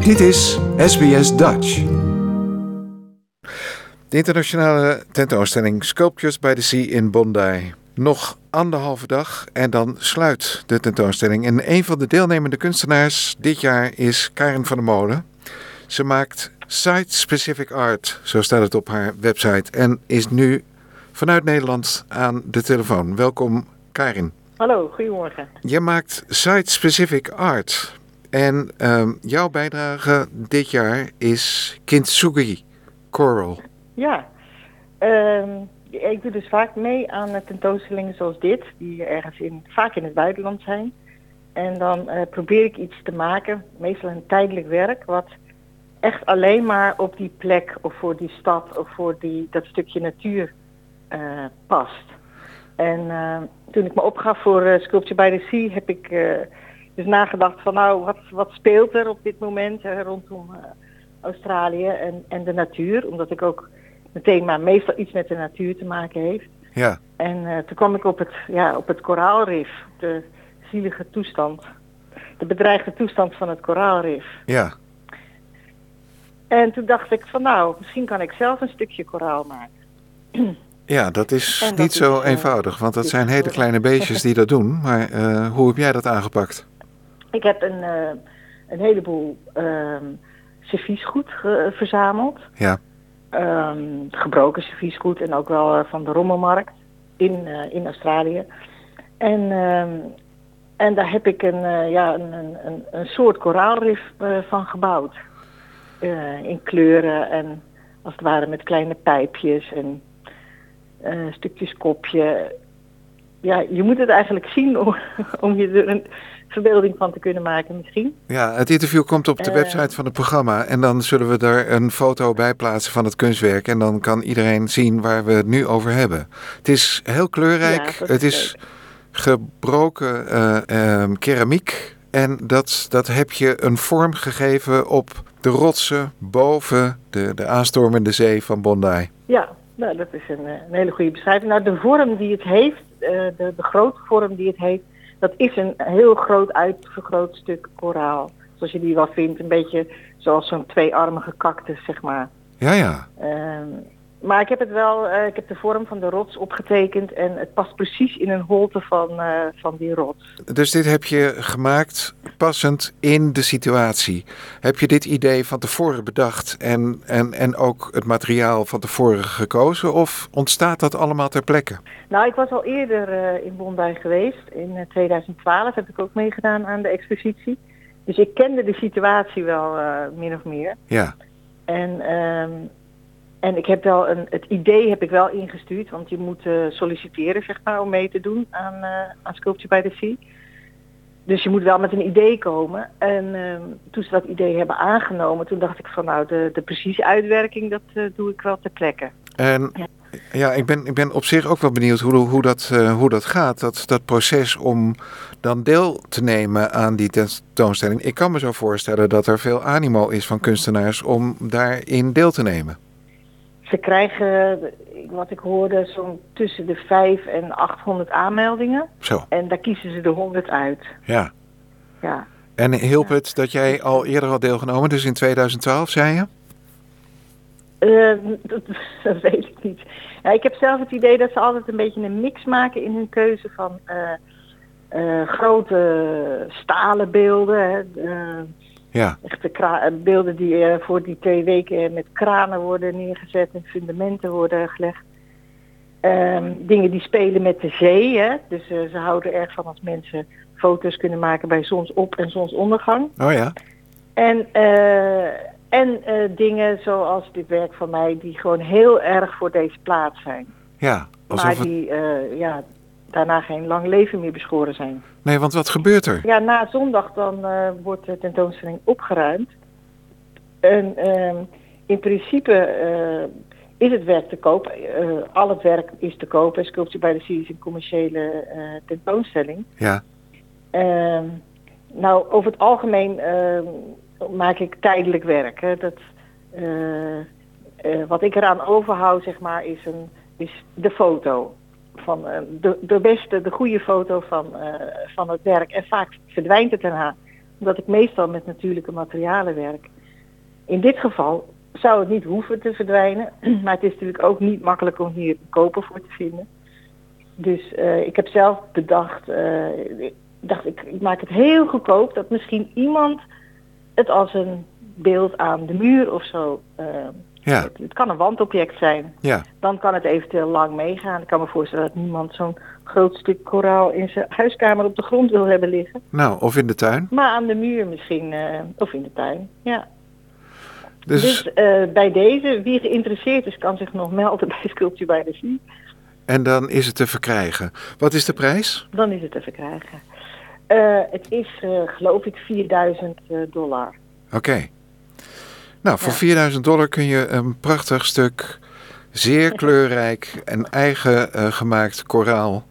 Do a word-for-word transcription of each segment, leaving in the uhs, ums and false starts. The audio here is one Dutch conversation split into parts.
Dit is S B S Dutch. De internationale tentoonstelling Sculptures by the Sea in Bondi. Nog anderhalve dag en dan sluit de tentoonstelling. En een van de deelnemende kunstenaars dit jaar is Karin van der Molen. Ze maakt site-specific art, zo staat het op haar website. En is nu vanuit Nederland aan de telefoon. Welkom, Karin. Hallo, goedemorgen. Je maakt site-specific art. En um, jouw bijdrage dit jaar is Kintsugi Coral. Ja, uh, ik doe dus vaak mee aan tentoonstellingen zoals dit, die ergens in, vaak in het buitenland zijn. En dan uh, probeer ik iets te maken, meestal een tijdelijk werk, wat echt alleen maar op die plek of voor die stad of voor die, dat stukje natuur uh, past. En uh, toen ik me opgaf voor uh, Sculpture by the Sea heb ik uh, dus nagedacht van nou, wat, wat speelt er op dit moment uh, rondom uh, Australië en, en de natuur. Omdat ik ook mijn thema meestal iets met de natuur te maken heeft. Ja. En uh, toen kwam ik op het, ja, op het koraalrif, de zielige toestand. De bedreigde toestand van het koraalrif. Ja. En toen dacht ik van nou, misschien kan ik zelf een stukje koraal maken. Ja, dat is dat niet zo is, uh, eenvoudig, want dat zijn hele kleine beestjes die dat doen. Maar uh, hoe heb jij dat aangepakt? Ik heb een, uh, een heleboel uh, serviesgoed ge- verzameld. Ja. Um, gebroken serviesgoed en ook wel uh, van de rommelmarkt in, uh, in Australië. En, uh, en daar heb ik een, uh, ja, een, een, een soort koraalrif uh, van gebouwd. Uh, in kleuren en als het ware met kleine pijpjes en uh, stukjes kopje. Ja, je moet het eigenlijk zien om, om je er een verbeelding van te kunnen maken misschien. Ja, het interview komt op de Uh, website van het programma en dan zullen we er een foto bij plaatsen van het kunstwerk en dan kan iedereen zien waar we het nu over hebben. Het is heel kleurrijk, ja, het is, is gebroken uh, uh, keramiek en dat, dat heb je een vorm gegeven op de rotsen boven de, de aanstormende zee van Bondi. Ja, nou, dat is een, een hele goede beschrijving. Nou, de vorm die het heeft, uh, de, de grote vorm die het heeft, dat is een heel groot uitvergroot stuk koraal. Zoals je die wel vindt, een beetje zoals zo'n tweearmige cactus, zeg maar. Ja, ja. Um, maar ik heb het wel, uh, ik heb de vorm van de rots opgetekend en het past precies in een holte van, uh, van die rots. Dus dit heb je gemaakt passend in de situatie. Heb je dit idee van tevoren bedacht en, en, en ook het materiaal van tevoren gekozen of ontstaat dat allemaal ter plekke? Nou, ik was al eerder uh, in Bondi geweest. In uh, tweeduizend twaalf heb ik ook meegedaan aan de expositie. Dus ik kende de situatie wel uh, min of meer. Ja. En... Um, En ik heb wel een, het idee heb ik wel ingestuurd, want je moet uh, solliciteren zeg maar, om mee te doen aan, uh, aan Sculpture by the Sea. Dus je moet wel met een idee komen. En uh, toen ze dat idee hebben aangenomen, toen dacht ik van nou, de, de precieze uitwerking, dat uh, doe ik wel ter plekke. En ja, ja ik, ben, ik ben op zich ook wel benieuwd hoe, hoe, dat, uh, hoe dat gaat, dat, dat proces om dan deel te nemen aan die tentoonstelling. Ik kan me zo voorstellen dat er veel animo is van kunstenaars om daarin deel te nemen. Ze krijgen, wat ik hoorde, zo'n tussen de vijf en achthonderd aanmeldingen. Zo. En daar kiezen ze de honderd uit. Ja. Ja. En hielp ja. het dat jij al eerder had deelgenomen, dus in tweeduizend twaalf, zei je? Uh, dat, dat weet ik niet. Ja, ik heb zelf het idee dat ze altijd een beetje een mix maken in hun keuze van uh, uh, grote stalen beelden. Hè, uh, Ja. Echte kra- beelden die uh, voor die twee weken met kranen worden neergezet en fundamenten worden gelegd. Um, dingen die spelen met de zee. Hè? Dus uh, ze houden erg van als mensen foto's kunnen maken bij zonsop- en zonsondergang. Oh ja. En, uh, en uh, dingen zoals dit werk van mij die gewoon heel erg voor deze plaats zijn. Ja. Maar het... die uh, ja, daarna geen lang leven meer beschoren zijn. Nee, want wat gebeurt er? Ja, na zondag dan uh, wordt de tentoonstelling opgeruimd. En uh, in principe uh, is het werk te koop. Uh, al het werk is te koop. Sculpture by the Sea is een commerciële uh, tentoonstelling. Ja. Uh, nou, over het algemeen uh, maak ik tijdelijk werk. Hè. Dat, uh, uh, wat ik eraan overhoud, zeg maar, is, een, is de foto. Van uh, de, de beste, de goede foto van, uh, van het werk. En vaak verdwijnt het daarna omdat ik meestal met natuurlijke materialen werk. In dit geval zou het niet hoeven te verdwijnen, maar het is natuurlijk ook niet makkelijk om hier een koper voor te vinden. Dus uh, ik heb zelf bedacht, uh, ik dacht ik, ik maak het heel goedkoop, dat misschien iemand het als een beeld aan de muur of zo. Uh, ja. het, het kan een wandobject zijn. Ja. Dan kan het eventueel lang meegaan. Ik kan me voorstellen dat niemand zo'n groot stuk koraal in zijn huiskamer op de grond wil hebben liggen. Nou, of in de tuin. Maar aan de muur misschien, uh, of in de tuin, ja. Dus, dus uh, bij deze, wie geïnteresseerd is, kan zich nog melden bij Sculpture by the Sea. En dan is het te verkrijgen. Wat is de prijs? Dan is het te verkrijgen. Uh, het is, uh, geloof ik, vierduizend dollar. Oké. Okay. Nou, voor ja. vierduizend dollar kun je een prachtig stuk, zeer kleurrijk en eigen uh, gemaakt koraal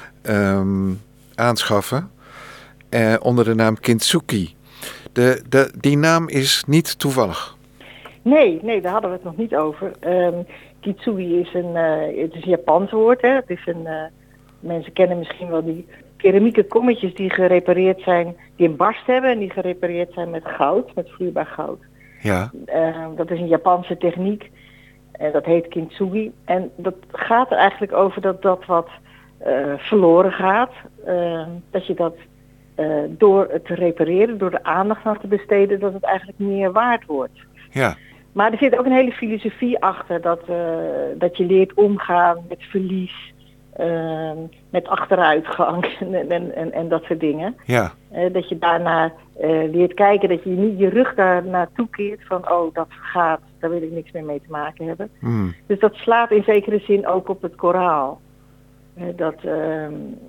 um, aanschaffen. Uh, onder de naam Kintsugi. De, de, die naam is niet toevallig. Nee, nee, daar hadden we het nog niet over. Um, Kintsugi is een, uh, het is een Japans woord. Hè? Het is een, uh, mensen kennen misschien wel die keramieke kommetjes die gerepareerd zijn, die een barst hebben en die gerepareerd zijn met goud, met vloeibaar goud. Ja. Uh, dat is een Japanse techniek. En uh, dat heet Kintsugi. En dat gaat er eigenlijk over dat dat wat uh, verloren gaat. Uh, dat je dat uh, door het te repareren, door de aandacht aan te besteden, dat het eigenlijk meer waard wordt. Ja. Maar er zit ook een hele filosofie achter. Dat, uh, dat je leert omgaan met verlies. Uh, met achteruitgang en, en, en, en dat soort dingen. Ja. Uh, dat je daarna uh, leert kijken, dat je niet je rug daar naartoe keert van oh, dat gaat, daar wil ik niks meer mee te maken hebben. Mm. Dus dat slaat in zekere zin ook op het koraal. Uh, dat uh,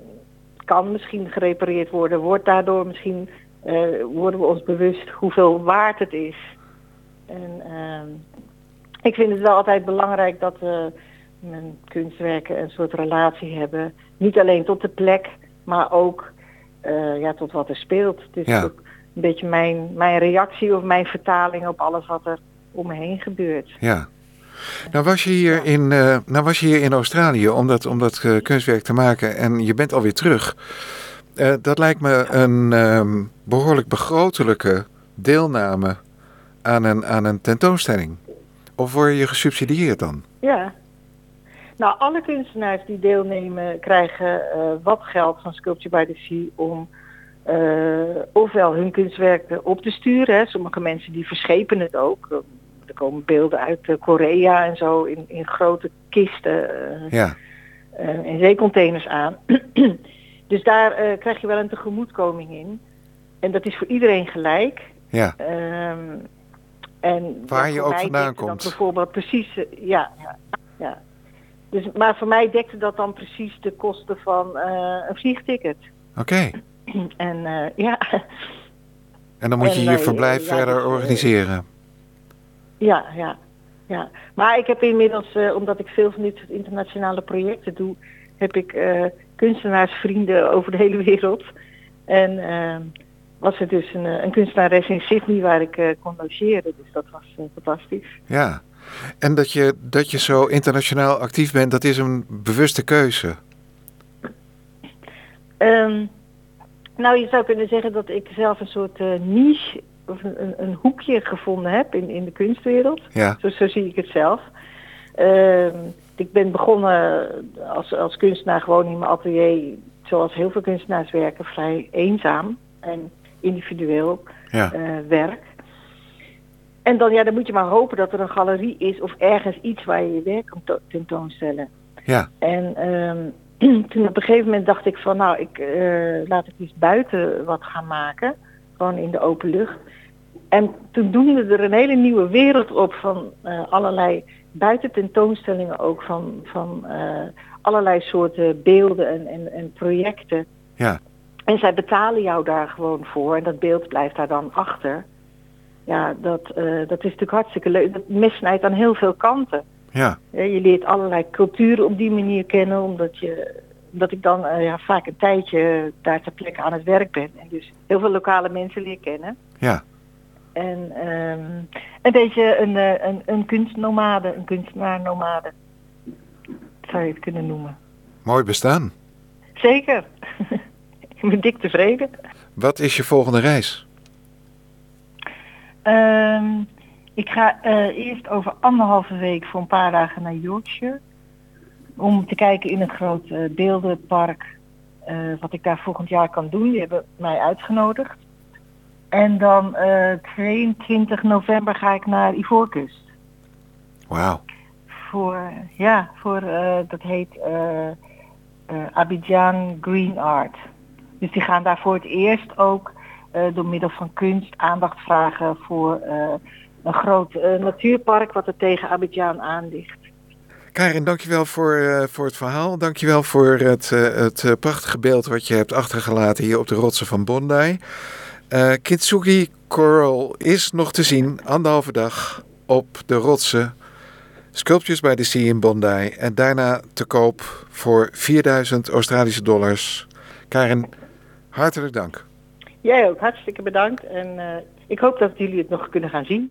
kan misschien gerepareerd worden, wordt daardoor misschien, uh, worden we ons bewust hoeveel waard het is. En uh, ik vind het wel altijd belangrijk dat uh, mijn kunstwerken een soort relatie hebben. Niet alleen tot de plek, maar ook uh, ja, tot wat er speelt. Het is ja. ook een beetje mijn, mijn reactie of mijn vertaling op alles wat er om me heen gebeurt. Ja. Nou was je hier, ja. in, uh, nou was je hier in Australië om dat, om dat uh, kunstwerk te maken en je bent alweer terug. Uh, dat lijkt me een um, behoorlijk begrotelijke deelname aan een, aan een tentoonstelling. Of word je gesubsidieerd dan? Ja. Nou, alle kunstenaars die deelnemen krijgen uh, wat geld van Sculpture by the Sea om uh, ofwel hun kunstwerken op te sturen. Hè. Sommige mensen die verschepen het ook. Er komen beelden uit uh, Korea en zo in, in grote kisten uh, ja. uh, en zeecontainers aan. Dus daar uh, krijg je wel een tegemoetkoming in. En dat is voor iedereen gelijk. Ja. Um, en waar ja, je ook vandaan komt. Bijvoorbeeld precies, uh, ja, ja, ja. Dus, maar voor mij dekte dat dan precies de kosten van uh, een vliegticket. Oké. Okay. En uh, ja. En dan moet je en, je verblijf uh, ja, verder dus, organiseren. Ja, ja, ja. Maar ik heb inmiddels, uh, omdat ik veel van dit soort internationale projecten doe, heb ik uh, kunstenaarsvrienden over de hele wereld. En uh, was er dus een, een kunstenares in Sydney waar ik uh, kon logeren. Dus dat was uh, fantastisch. Ja. En dat je, dat je zo internationaal actief bent, dat is een bewuste keuze. Um, nou, je zou kunnen zeggen dat ik zelf een soort uh, niche of een, een, een hoekje gevonden heb in, in de kunstwereld. Ja. Zo, zo zie ik het zelf. Um, ik ben begonnen als, als kunstenaar gewoon in mijn atelier, zoals heel veel kunstenaars werken, vrij eenzaam en individueel ja. uh, werk. En dan, ja, dan moet je maar hopen dat er een galerie is of ergens iets waar je je werk kan tentoonstellen. Ja. En um, toen op een gegeven moment dacht ik van, nou, ik, uh, laat ik eens buiten wat gaan maken. Gewoon in de open lucht. En toen doemde er een hele nieuwe wereld op van uh, allerlei buitententoonstellingen ook. Van, van uh, allerlei soorten beelden en, en, en projecten. Ja. En zij betalen jou daar gewoon voor en dat beeld blijft daar dan achter. Ja, dat, uh, dat is natuurlijk hartstikke leuk. Dat missnijdt aan heel veel kanten. Ja. Ja, je leert allerlei culturen op die manier kennen, omdat, je, omdat ik dan uh, ja, vaak een tijdje daar ter plekke aan het werk ben. En dus heel veel lokale mensen leer kennen. Ja. En um, een beetje een, uh, een, een kunstnomade, een kunstenaarnomade, zou je het kunnen noemen. Mooi bestaan. Zeker. Ik ben dik tevreden. Wat is je volgende reis? Um, ik ga uh, eerst over anderhalve week voor een paar dagen naar Yorkshire. Om te kijken in het grote beeldenpark uh, wat ik daar volgend jaar kan doen. Die hebben mij uitgenodigd. En dan uh, tweeëntwintig november ga ik naar Ivoorkust. Wauw. Voor, ja, voor, uh, dat heet uh, uh, Abidjan Green Art. Dus die gaan daar voor het eerst ook uh, door middel van kunst aandacht vragen voor uh, een groot uh, natuurpark wat er tegen Abidjan aan ligt. Karin, dankjewel voor, uh, voor het verhaal. Dankjewel voor het, uh, het uh, prachtige beeld wat je hebt achtergelaten hier op de rotsen van Bondi. Uh, Kintsugi Coral is nog te zien, anderhalve dag, op de rotsen. Sculptures by the Sea in Bondi. En daarna te koop voor vierduizend Australische dollars. Karin, hartelijk dank. Jij ook, hartstikke bedankt. En uh, ik hoop dat jullie het nog kunnen gaan zien.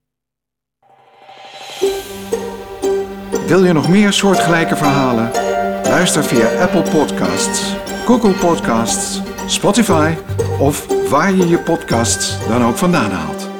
Wil je nog meer soortgelijke verhalen? Luister via Apple Podcasts, Google Podcasts, Spotify of waar je je podcasts dan ook vandaan haalt.